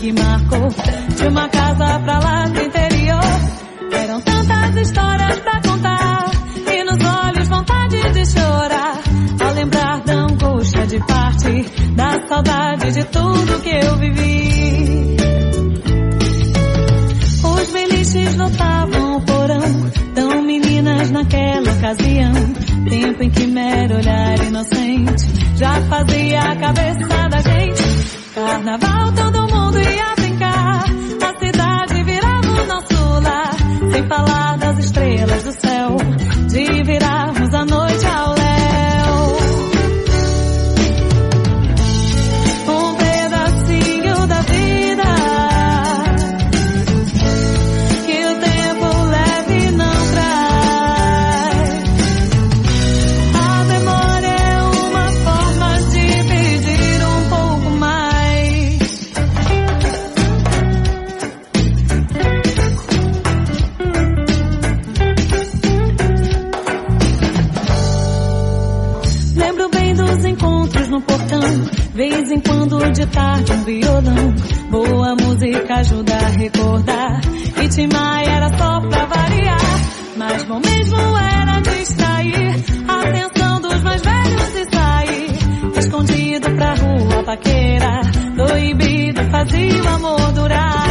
que marcou. De uma casa pra lá do interior, eram tantas histórias pra contar, e nos olhos vontade de chorar, ao lembrar da angústia de partir, da saudade de tudo que eu vivi. Os beliches lotavam o porão, tão meninas naquela ocasião, tempo em que mero olhar inocente já fazia a cabeça da gente. Carnaval, todo mundo ia brincar, a cidade virava o nosso lar, sem falar das estrelas do céu, de virarmos a noite ao léu. Um pedacinho da vida que o tempo leve não traz. A memória é uma forma de pedir um pouco mais. Lembro bem dos encontros no portão, vez em quando de tarde um violão, boa música ajuda a recordar, e Tim Maia era só pra variar, mas bom mesmo era distrair a atenção dos mais velhos e sair escondido pra rua paquera, proibido fazia o amor durar.